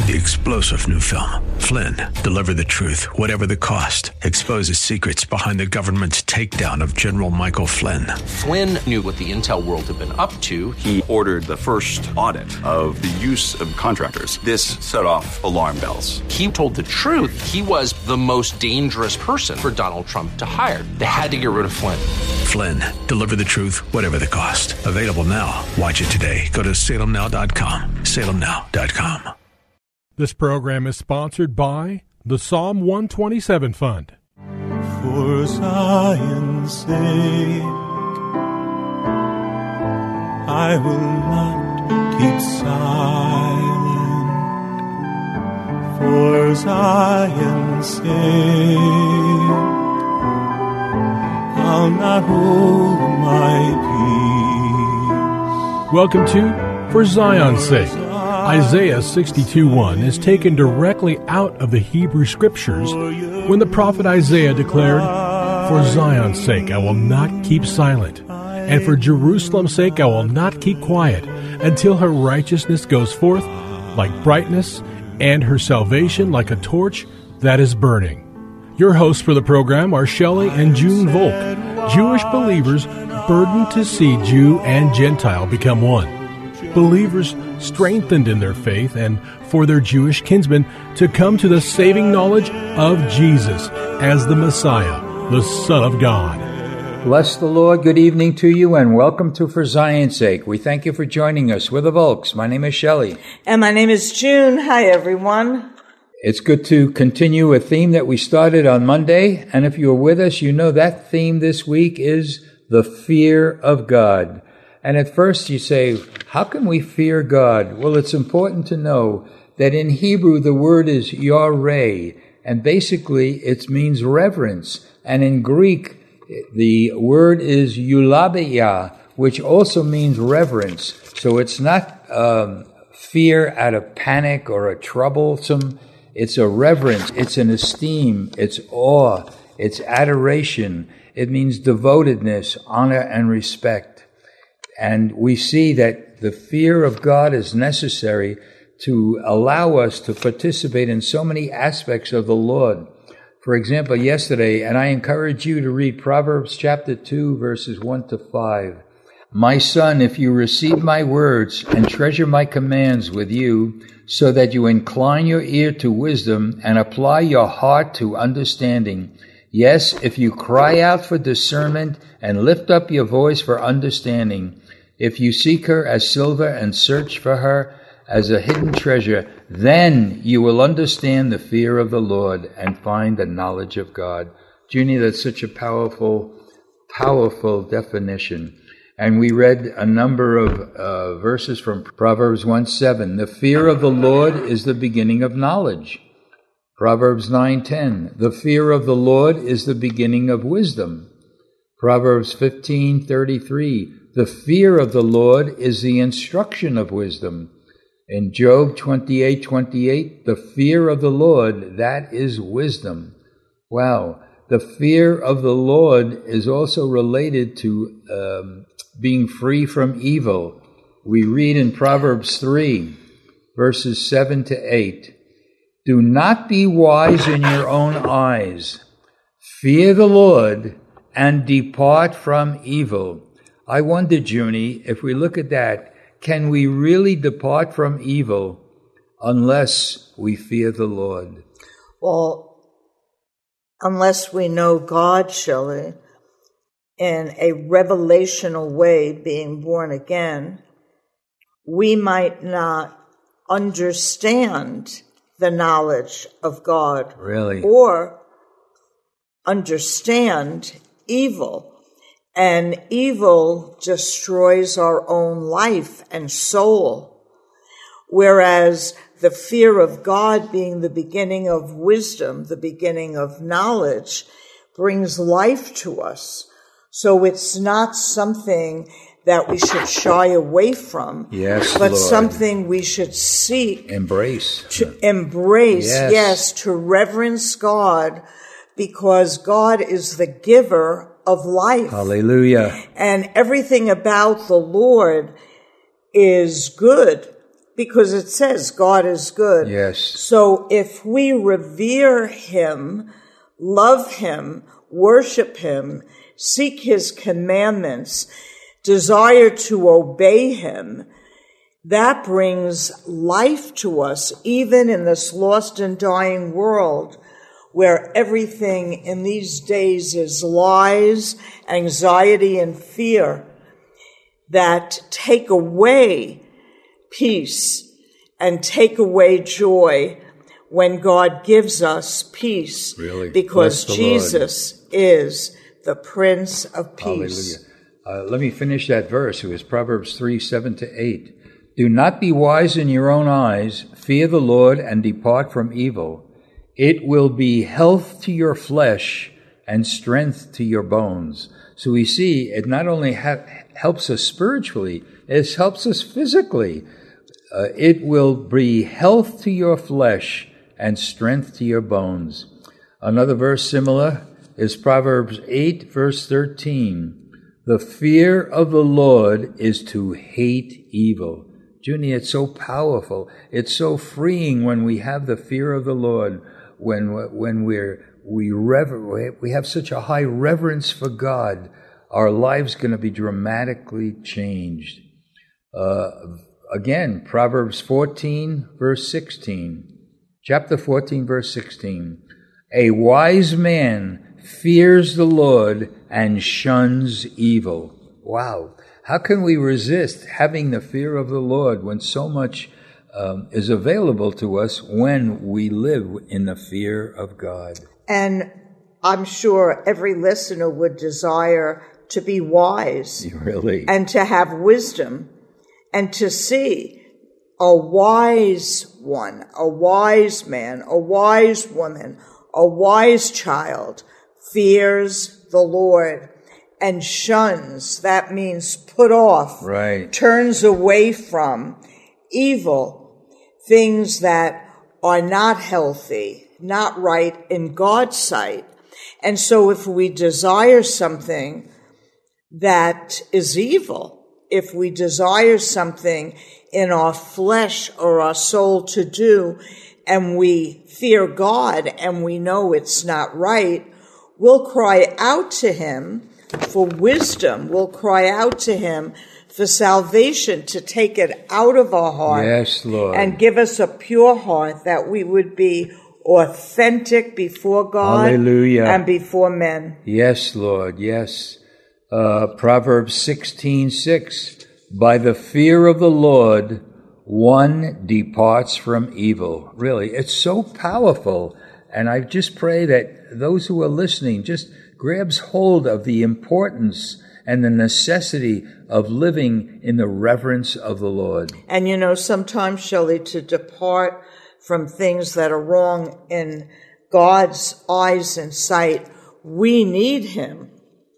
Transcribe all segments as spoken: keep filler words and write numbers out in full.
the explosive new film, Flynn, Deliver the Truth, Whatever the Cost, exposes secrets behind the government's takedown of General Michael Flynn. Flynn knew what the intel world had been up to. He ordered the first audit of the use of contractors. This set off alarm bells. He told the truth. He was the most dangerous person for Donald Trump to hire. They had to get rid of Flynn. Flynn, Deliver the Truth, Whatever the Cost. Available now. Watch it today. Go to salem now dot com. salem now dot com. This program is sponsored by the Psalm one twenty-seven Fund. For Zion's sake, I will not keep silent. For Zion's sake, I'll not hold my peace. Welcome to For Zion's Sake. Isaiah sixty-two one is taken directly out of the Hebrew Scriptures when the prophet Isaiah declared, "For Zion's sake I will not keep silent, and for Jerusalem's sake I will not keep quiet, until her righteousness goes forth like brightness, and her salvation like a torch that is burning." Your hosts for the program are Shelley and June Volk, Jewish believers burdened to see Jew and Gentile become one. Believers strengthened in their faith, and for their Jewish kinsmen to come to the saving knowledge of Jesus as the Messiah, the Son of God. Bless the Lord. Good evening to you, and welcome to For Zion's Sake. We thank you for joining us. We're the Volks. My name is Shelley. And my name is June. Hi, everyone. It's good to continue a theme that we started on Monday, and if you're with us, you know that theme this week is the fear of God. And at first you say, how can we fear God? Well, it's important to know that in Hebrew the word is yareh, and basically it means reverence. And in Greek the word is eulabeia, which also means reverence. So it's not um, fear out of panic or a troublesome. It's a reverence. It's an esteem. It's awe. It's adoration. It means devotedness, honor, and respect. And we see that the fear of God is necessary to allow us to participate in so many aspects of the Lord. For example, yesterday, and I encourage you to read Proverbs chapter two, verses one to five. My son, if you receive my words and treasure my commands with you, so that you incline your ear to wisdom and apply your heart to understanding. Yes, if you cry out for discernment and lift up your voice for understanding, if you seek her as silver and search for her as a hidden treasure, then you will understand the fear of the Lord and find the knowledge of God. Junie, that's such a powerful, powerful definition. And we read a number of uh, verses from Proverbs one seven. The fear of the Lord is the beginning of knowledge. Proverbs nine ten. The fear of the Lord is the beginning of wisdom. Proverbs fifteen thirty-three. The fear of the Lord is the instruction of wisdom. In Job twenty-eight twenty-eight, the fear of the Lord, that is wisdom. Wow. The fear of the Lord is also related to um, being free from evil. We read in Proverbs three, verses seven to eight. Do not be wise in your own eyes. Fear the Lord and depart from evil. I wonder, Junie, if we look at that, can we really depart from evil unless we fear the Lord? Well, unless we know God, Shelley, in a revelational way, being born again, we might not understand the knowledge of God. Really? Or understand evil. And evil destroys our own life and soul. Whereas the fear of God, being the beginning of wisdom, the beginning of knowledge, brings life to us. So it's not something that we should shy away from, yes, but Lord. Something we should seek. Embrace. To embrace, yes. yes, to reverence God, because God is the giver of life. Hallelujah. And everything about the Lord is good. because it says God is good. Yes. So if we revere him, love him, worship him, seek his commandments, desire to obey him, that brings life to us, even in this lost and dying world where everything in these days is lies, anxiety, and fear that take away peace and take away joy when God gives us peace. Really? Because Bless the Jesus Lord. Is the Prince of Peace. Hallelujah. Uh, let me finish that verse. It was Proverbs three, seven to eight. Do not be wise in your own eyes. Fear the Lord and depart from evil. It will be health to your flesh and strength to your bones. So we see it not only ha- helps us spiritually, it helps us physically. Uh, it will be health to your flesh and strength to your bones. Another verse similar is Proverbs eight, verse thirteen. The fear of the Lord is to hate evil. Junie, it's so powerful. It's so freeing when we have the fear of the Lord, when when we're we rever we have such a high reverence for God. Our lives going to be dramatically changed. Uh, again, Proverbs fourteen, verse sixteen. Chapter fourteen, verse sixteen. A wise man fears the Lord and shuns evil. Wow. How can we resist having the fear of the Lord when so much um, is available to us when we live in the fear of God? And I'm sure every listener would desire to be wise. Really? And to have wisdom and to see a wise one, a wise man, a wise woman, a wise child fears the Lord and shuns, that means put off, right, turns away from evil, things that are not healthy, not right in God's sight. And so if we desire something that is evil, if we desire something in our flesh or our soul to do, and we fear God and we know it's not right, we'll cry out to him for wisdom. We'll cry out to him for salvation, to take it out of our heart. Yes, Lord. And give us a pure heart, that we would be authentic before God. Hallelujah. And before men. Yes, Lord, yes. Uh, Proverbs sixteen six. By the fear of the Lord, one departs from evil. Really, it's so powerful. And I just pray that those who are listening just grabs hold of the importance and the necessity of living in the reverence of the Lord. And you know, sometimes, Shelley, to depart from things that are wrong in God's eyes and sight, we need him.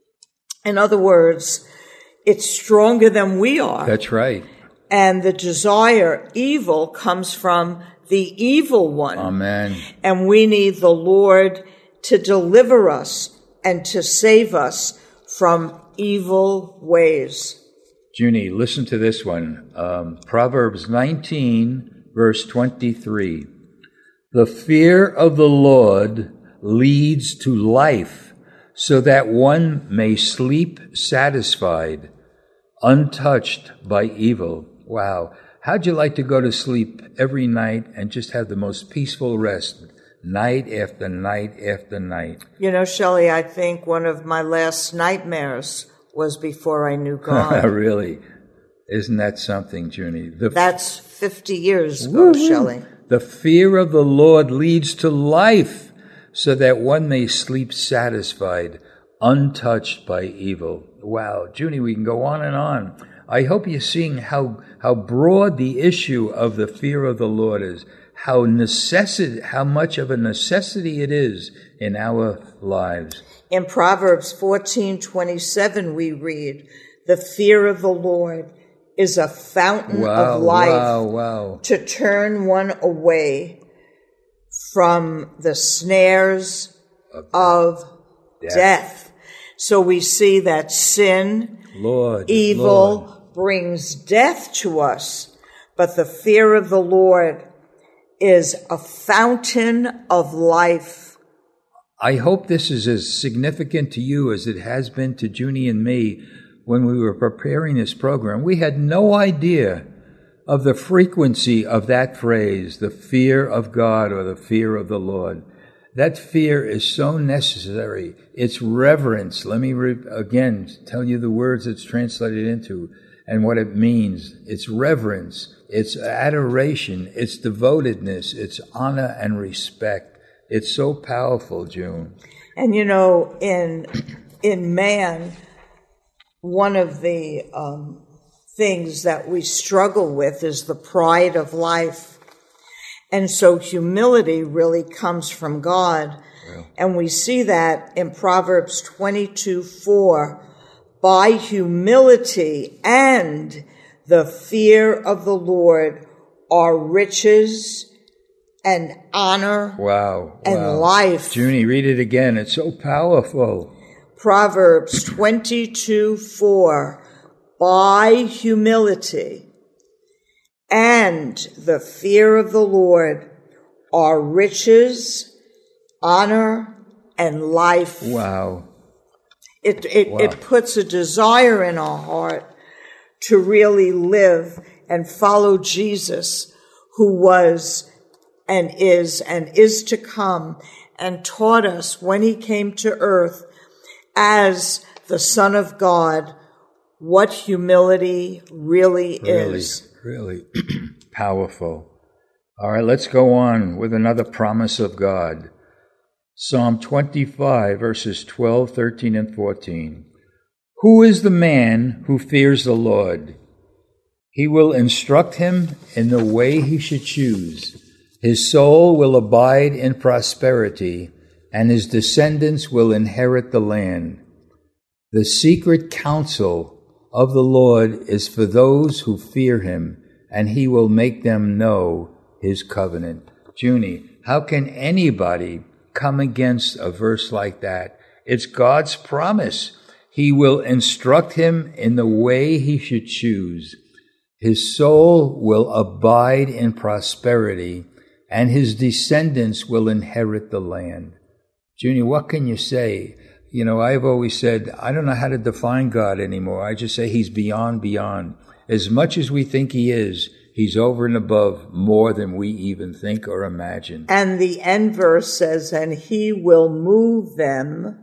In other words, it's stronger than we are. That's right. And the desire, evil, comes from the evil one. Amen. And we need the Lord to deliver us and to save us from evil ways. Junie, listen to this one. Um, Proverbs nineteen, verse twenty-three. The fear of the Lord leads to life, so that one may sleep satisfied, untouched by evil. Wow. How'd you like to go to sleep every night and just have the most peaceful rest, night after night after night? You know, Shelley, I think one of my last nightmares was before I knew God. Really? Isn't that something, Junie? The That's fifty years ago, Woo-hoo. Shelley. The fear of the Lord leads to life, so that one may sleep satisfied, untouched by evil. Wow. Junie, we can go on and on. I hope you're seeing how, how broad the issue of the fear of the Lord is, how necessity, how much of a necessity it is in our lives. In Proverbs fourteen twenty-seven, we read, the fear of the Lord is a fountain wow, of life wow, wow. to turn one away from the snares of, of death. death. So we see that sin, Lord, evil, Lord. brings death to us. but the fear of the Lord is a fountain of life. I hope this is as significant to you as it has been to Junie and me when we were preparing this program. We had no idea of the frequency of that phrase, the fear of God or the fear of the Lord. That fear is so necessary. It's reverence. Let me re- again tell you the words it's translated into and what it means. It's reverence. It's adoration. It's devotedness. It's honor and respect. It's so powerful, June. And you know, in in man, one of the um, things that we struggle with is the pride of life. And so humility really comes from God. Yeah. And we see that in Proverbs twenty-two four. By humility and the fear of the Lord are riches and honor wow, and wow. life. Junie, read it again. It's so powerful. Proverbs twenty-two four. By humility and the fear of the Lord are riches, honor, and life. Wow. It it, wow. it puts a desire in our heart to really live and follow Jesus, who was and is and is to come, and taught us when he came to earth as the Son of God what humility really, really is. Really powerful. All right, let's go on with another promise of God. Psalm twenty-five, verses twelve, thirteen, and fourteen. Who is the man who fears the Lord? He will instruct him in the way he should choose. His soul will abide in prosperity, and his descendants will inherit the land. The secret counsel of the Lord is for those who fear him, and he will make them know his covenant. Junie, how can anybody come against a verse like that? It's God's promise. He will instruct him in the way he should choose. His soul will abide in prosperity, and his descendants will inherit the land. Junie, what can you say? You know, I've always said, I don't know how to define God anymore. I just say he's beyond, beyond. As much as we think he is, he's over and above more than we even think or imagine. And the end verse says, and he will move them,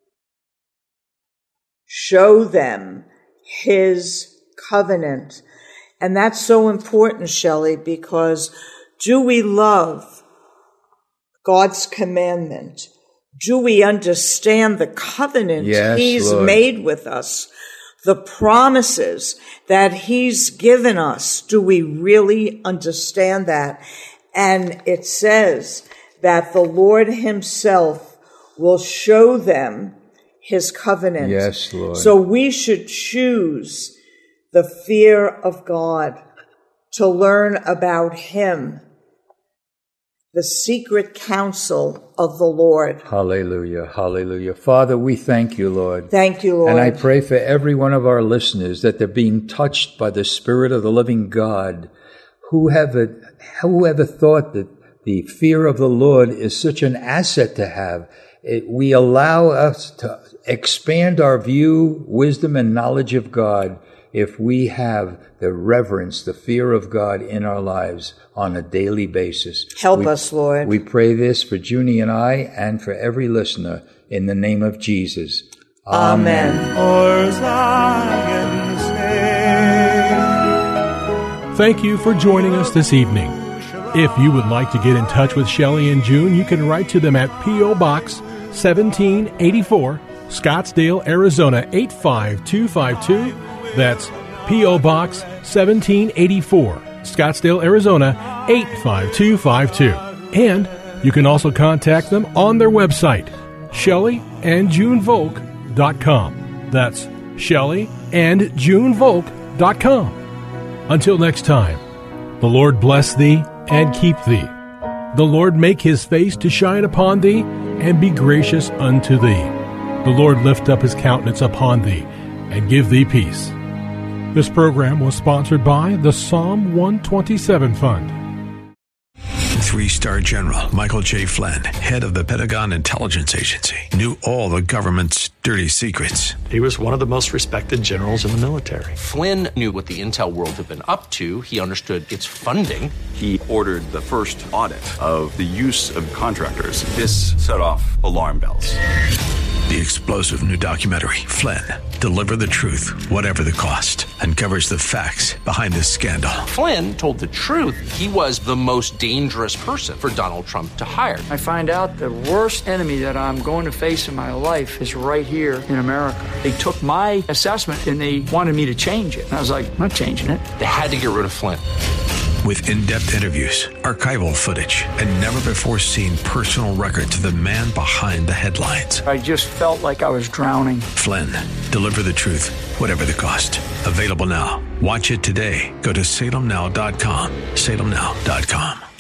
show them his covenant. And that's so important, Shelley, because do we love God's commandment? Do we understand the covenant yes, he's Lord. made with us? The promises that he's given us, do we really understand that? And it says that the Lord himself will show them his covenant. Yes, Lord. So we should choose the fear of God to learn about him, the secret counsel of the Lord. Hallelujah, hallelujah. Father, we thank you, Lord. Thank you, Lord. And I pray for every one of our listeners that they're being touched by the Spirit of the living God. Who have a, who ever thought that the fear of the Lord is such an asset to have? It, we allow us to expand our view, wisdom, and knowledge of God if we have the reverence, the fear of God in our lives on a daily basis. Help we, us, Lord. We pray this for Junie and I and for every listener in the name of Jesus. Amen. For Zion's sake. Thank you for joining us this evening. If you would like to get in touch with Shelley and June, you can write to them at P O. Box seventeen eighty-four, Scottsdale, Arizona eight five two five two. That's P O. Box seventeen eighty-four, Scottsdale, Arizona eight five two five two. And you can also contact them on their website, Shelley and June Volk dot com. That's Shelley and June Volk dot com. Until next time, the Lord bless thee and keep thee. The Lord make his face to shine upon thee and be gracious unto thee. The Lord lift up his countenance upon thee and give thee peace. This program was sponsored by the Psalm one twenty-seven Fund. Three-star General Michael J. Flynn, head of the Pentagon Intelligence Agency, knew all the government's dirty secrets. He was one of the most respected generals in the military. Flynn knew what the intel world had been up to. He understood its funding. He ordered the first audit of the use of contractors. This set off alarm bells. The explosive new documentary, Flynn, Deliver the Truth, Whatever the Cost, uncovers the facts behind this scandal. Flynn told the truth. He was the most dangerous person for Donald Trump to hire. I find out the worst enemy that I'm going to face in my life is right here in America. They took my assessment and they wanted me to change it. And I was like, I'm not changing it. They had to get rid of Flynn. With in-depth interviews, archival footage, and never-before-seen personal records of the man behind the headlines. I just felt like I was drowning. Flynn, Deliver the Truth, Whatever the Cost. Available now. Watch it today. Go to salem now dot com. salem now dot com.